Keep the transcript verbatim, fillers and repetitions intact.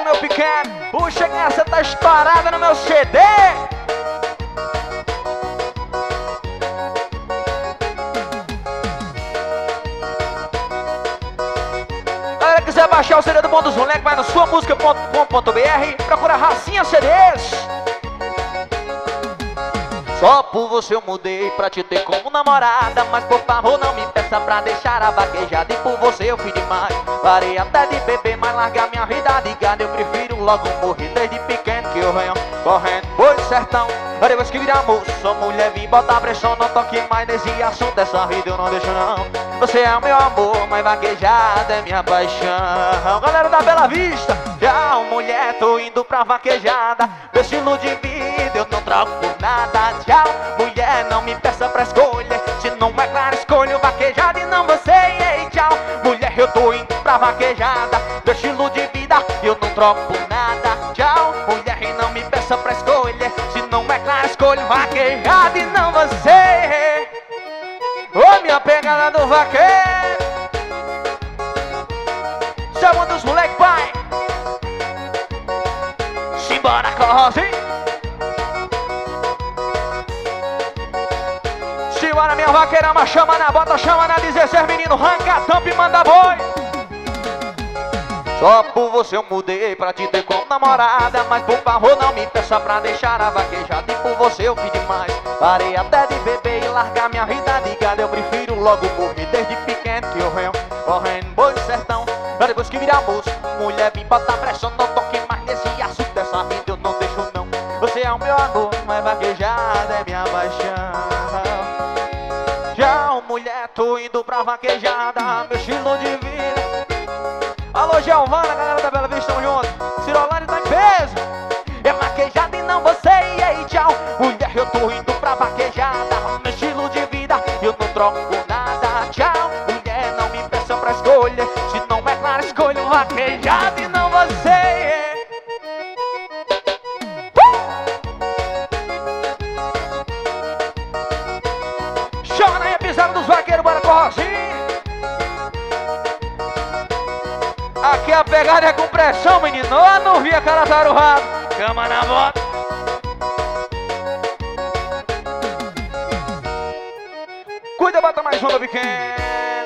meu pequeno. Puxa que essa tá estourada no meu C D. Galera, quiser baixar o C D do Bom dos Moleques, vai no sua música ponto com ponto b r, procura Racinha C Ds. Só por você eu mudei pra te ter como namorada, mas por favor não me peça pra deixar a vaquejada. E por você eu fui demais, parei até de beber, mas largar minha vida de gado. Eu prefiro logo morrer desde pequeno que eu venho correndo pois sertão. Depois que virar moço, sou mulher, vim botar pressão. Não toque mais nesse assunto, dessa vida eu não deixo não. Você é o meu amor, mas vaquejada é minha paixão. Galera da Bela Vista, tchau mulher, tô indo pra vaquejada. Meu estilo de vida eu não troco por nada. Tchau mulher, não me peça pra escolha, se não é claro escolho vaquejada e não você. Ei, tchau mulher, eu tô indo pra vaquejada. Meu estilo de vida eu não troco por nada. Tchau mulher, e não me peça pra escolha, se não é claro escolho vaquejada e não você. Ô minha pegada do vaqueiro, chamando os moleque pai. Simbora Rosinha. Simbora minha vaqueirama, chama na bota, chama na dezesseis, menino, arranca tampa e manda boi. Só por você eu mudei pra te ter como namorada, mas por favor não me peça pra deixar a vaquejada. E por você eu fiz demais, parei até de beber e largar minha vida de gado. Eu prefiro logo morrer desde pequeno que eu venho correndo boi do sertão. Pra depois que virar moço, mulher vim botar pressão. Não toque mais nesse assunto, dessa vida eu não deixo não. Você é o meu amor, mas vaquejada é minha paixão. Tchau mulher, tô indo pra vaquejada, meu estilo de vida. Alô Giovana, galera da Bela Vista, tamo junto. Cirolane tá em peso. É vaquejada e não você, e aí tchau mulher, eu tô indo pra vaquejada. Meu estilo de vida eu não troco por nada. Tchau mulher, não me peça pra escolha, se não é claro escolho vaquejada e não você. uh! Chama aí a pisada dos vaqueiros, bora com Rosinha. Aqui a pegada é com pressão, menino. Eu não vi a cara tarurrado. Cama na bota. Cuida, bota mais uma, pequeno.